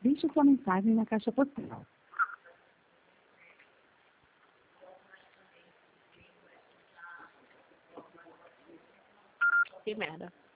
Deixe sua mensagem na caixa postal. Que merda.